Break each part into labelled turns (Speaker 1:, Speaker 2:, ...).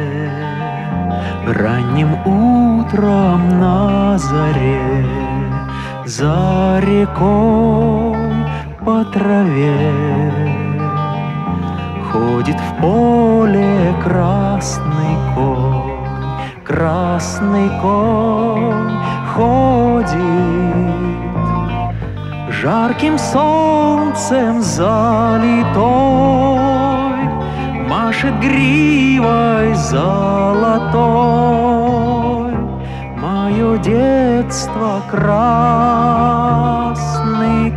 Speaker 1: ранним утром на заре, за рекой по траве ходит в поле красный конь ходит, жарким солнцем залитой, машет гривой золотой. Мое детство красный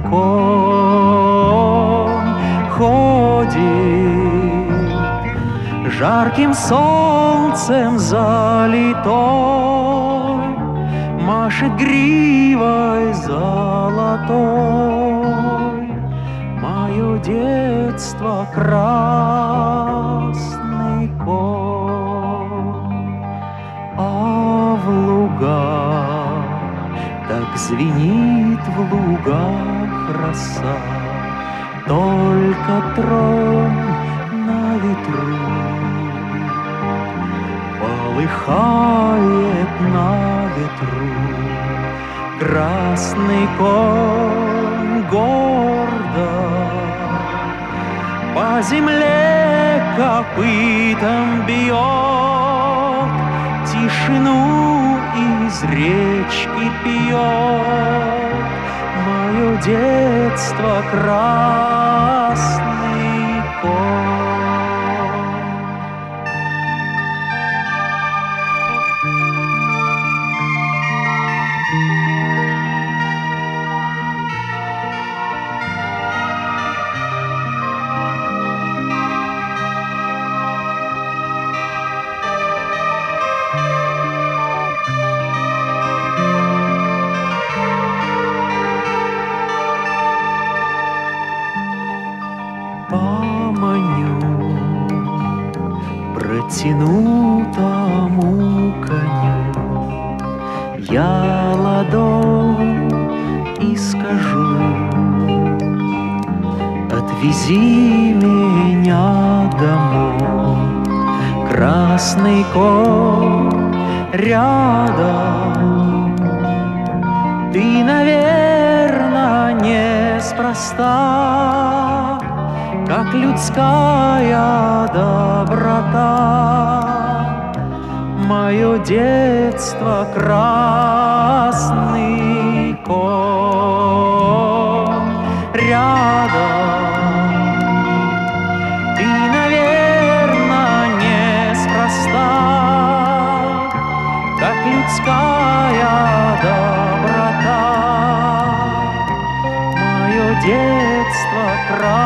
Speaker 1: конь ходит, жарким солнцем залитой, машет гривой золотой. Мое детство красный конь. А в лугах так звенит в лугах роса, только трон на ветру полыхает на ветру. Красный конь гордо по земле копытом бьет, тишину из речки пьет. Мое детство красный конь. Поманю протянутому коню я ладонь и скажу: отвези меня домой. Красный конь рядом, ты, наверно, неспроста, как людская доброта. Мое детство красный конь рядом, ты, наверно, неспроста, как людская доброта. Мое детство красный